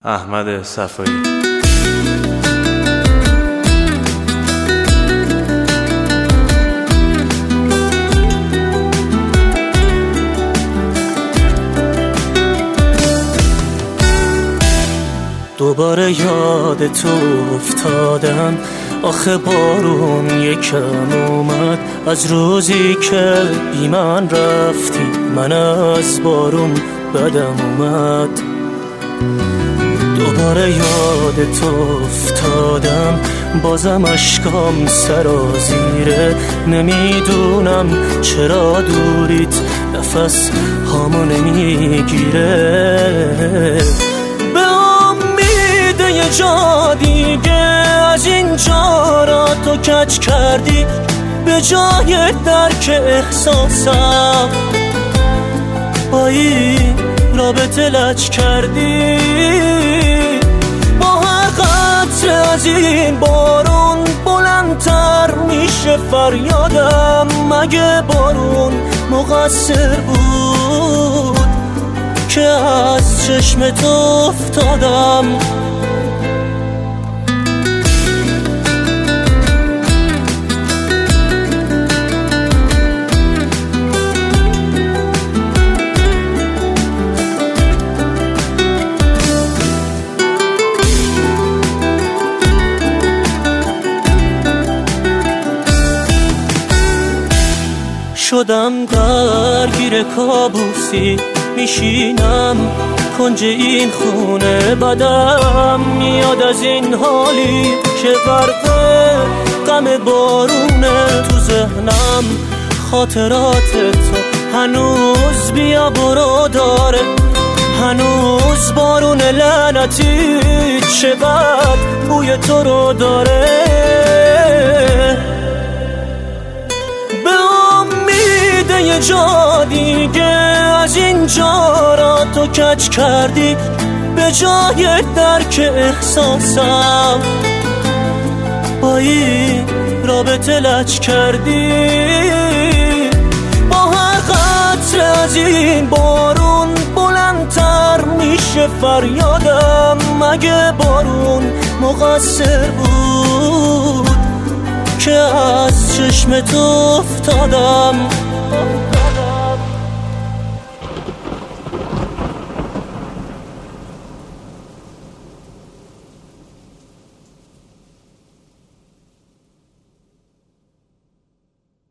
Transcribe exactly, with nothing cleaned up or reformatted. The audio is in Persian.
احمد صفایی. دوباره یاد تو افتادم، آخه بارون یکم اومد از روزی که بی من رفتی. من از بارون بدم اومد. دوباره یاد تو افتادم، بازم اشکام سرازیره. نمیدونم چرا دوریت نفس هامو نمیگیره. به امید یه جا دیگه از اینجا را تو کج کردی، به جای درک احساسم با این رابطه لج کردی. با هر قطره از این بارون بلندتر میشه فریادم. مگه بارون مقصر بود که از چشم تو افتادم؟ شدم درگیر کابوسی، میشینم کنج این خونه، بدم میاد از این حالی که غرق غم بارونه. تو ذهنم خاطرات تو هنوز بیا برو داره، هنوز بارون لعنتی چقدر بوی تو رو داره. یه جا دیگه از اینجا را تو کج کردی، به جای درک احساسم با این رابطه لج کردی. با هر قطره از این بارون بلندتر میشه فریادم. مگه بارون مقصر بود که از چشم تو افتادم؟